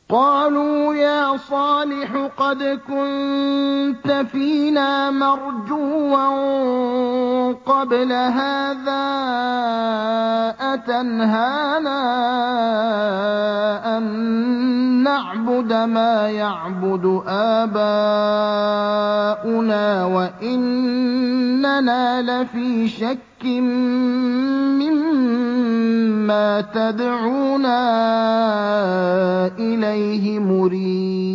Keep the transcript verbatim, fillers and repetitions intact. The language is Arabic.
قَالُوا يَا صَالِحُ قَدْ كُنتَ فِينَا مَرْجُوًّا قَبْلَ هَٰذَا أَتَنْهَانَا أَن نَّعْبُدَ مَا يَعْبُدُ آبَاؤُنَا وَإِنَّنَا لَفِي شَكٍّ مِّمَّا تَدْعُونَا إِلَيْهِ مُرِيبٍ